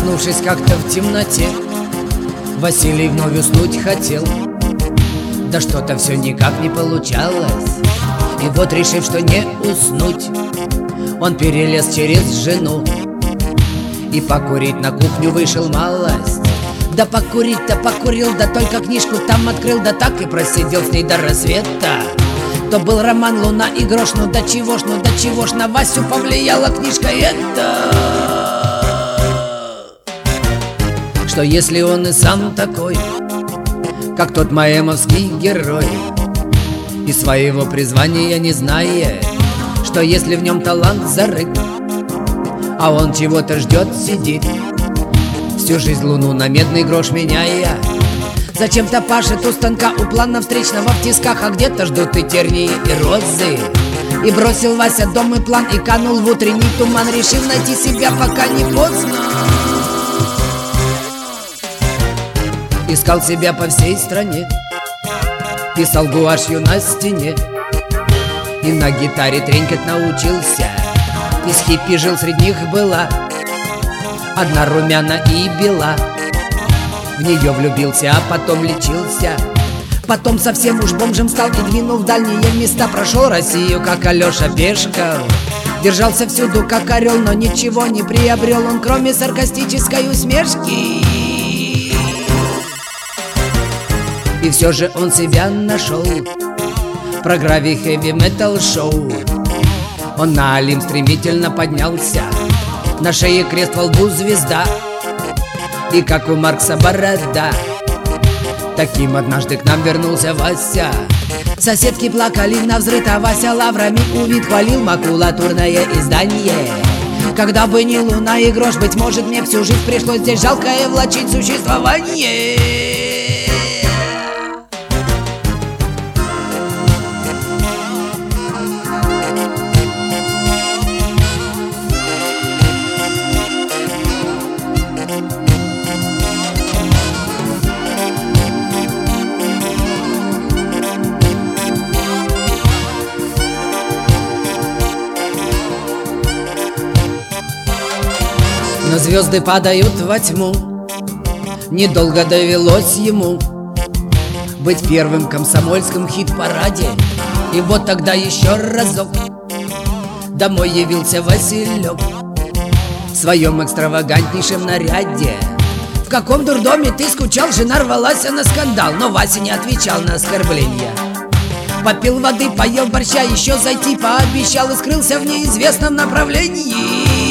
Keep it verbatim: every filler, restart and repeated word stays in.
Проснувшись как-то в темноте, Василий вновь уснуть хотел. Да что-то все никак не получалось. И вот, решив, что не уснуть, он перелез через жену и покурить на кухню вышел малость. Да покурить-то покурил, да только книжку там открыл, да так и просидел с ней до рассвета. То был роман «Луна и грош», ну да чего ж, ну да чего ж, на Васю повлияла книжка эта. Что если он и сам такой, как тот маэмовский герой, и своего призвания не знает, что если в нем талант зарыт, а он чего-то ждет, сидит, всю жизнь луну на медный грош меняя. Зачем-то пашет у станка, у плана встречного в тисках, а где-то ждут и тернии, и розы. И бросил Вася дом и план, и канул в утренний туман, решив найти себя, пока не поздно. Искал себя по всей стране, писал гуашью на стене, и на гитаре тренькать научился. Из хиппи жил, среди них была одна румяна и бела. В нее влюбился, а потом лечился. Потом совсем уж бомжем стал и двинул в дальние места. Прошел Россию, как Алеша Пешков, держался всюду, как орел, но ничего не приобрел он, кроме саркастической усмешки. И все же он себя нашел в программе хэви-метал шоу. Он на Олимп стремительно поднялся, на шее крест, во лбу звезда, и как у Маркса борода. Таким однажды к нам вернулся Вася. Соседки плакали навзрыд, а Вася лаврами увид хвалил макулатурное издание. Когда бы не луна и грош, быть может, мне всю жизнь пришлось здесь жалкое влачить существование. Но звезды падают во тьму, недолго довелось ему быть первым в комсомольском хит-параде. И вот тогда еще разок домой явился Василек в своем экстравагантнейшем наряде. В каком дурдоме ты скучал? Жена рвалась на скандал, но Вася не отвечал на оскорбления. Попил воды, поел борща, еще зайти пообещал и скрылся в неизвестном направлении.